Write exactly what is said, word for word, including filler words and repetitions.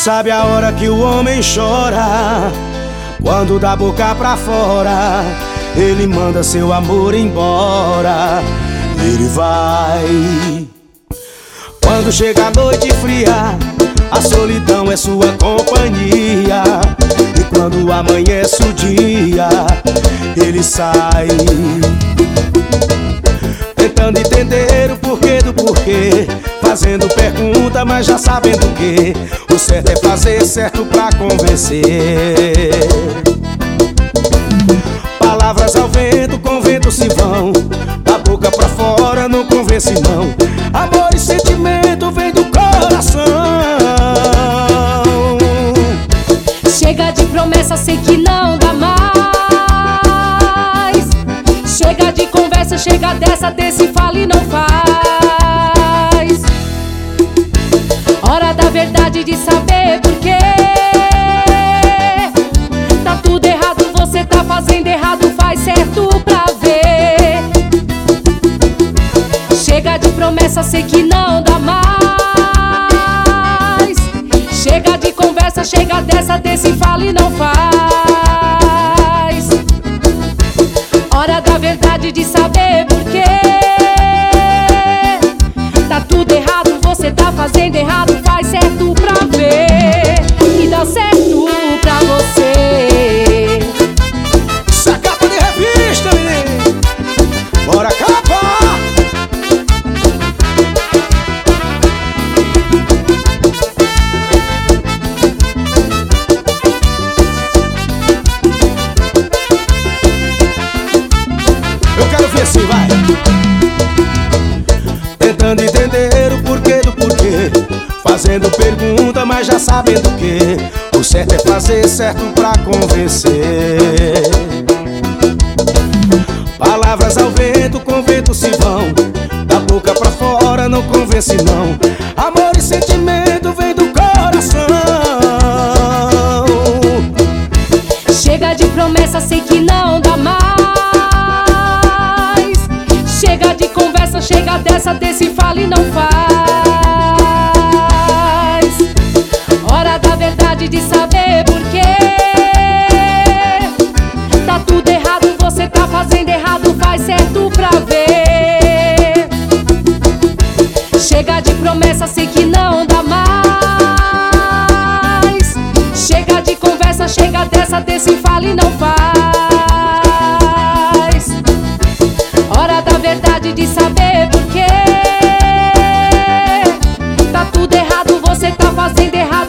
sabe a hora que o homem chora, quando da boca pra fora ele manda seu amor embora. Ele vai. Quando chega a noite fria, a solidão é sua companhia. E quando amanhece o dia, ele sai, tentando entender o porquê do porquê, fazendo pergunta, mas já sabendo que o certo é fazer certo pra convencer. Palavras ao vento, com vento se vão, da boca pra fora não convence não. Amor e sentimento vem do coração. Chega de promessa, sei que não dá mais. Chega de conversa, chega dessa, desse fala e não faz. Hora da verdade, de saber porquê. Tá tudo errado, você tá fazendo errado, faz certo pra ver. Chega de promessa, sei que não dá mais. Chega de conversa, chega dessa, desse fala e não faz. Hora da verdade, de saber porquê. Tá tudo errado, você tá fazendo errado, faz certo pra ver. E dá certo pra você. Isso é capa de revista, menino. Bora capa! Eu quero ver assim, vai. Tentando entender o porquê do porquê, fazendo pergunta, mas já sabendo que o certo é fazer certo pra convencer. Palavras ao vento, com vento se vão, da boca pra fora não convence não. Amor e sentimento vem do coração. Chega de promessa, sei que não dá mais. Chega de conversa, chega dessa, desse fala e não faz. Hora da verdade, de saber porquê. Tá tudo errado, você tá fazendo errado, faz certo pra ver. Chega de promessa, sei que não dá mais. Chega de conversa, chega dessa, desse fala e não faz. Hora da verdade, de saber porquê. Tá tudo errado, você tá fazendo errado,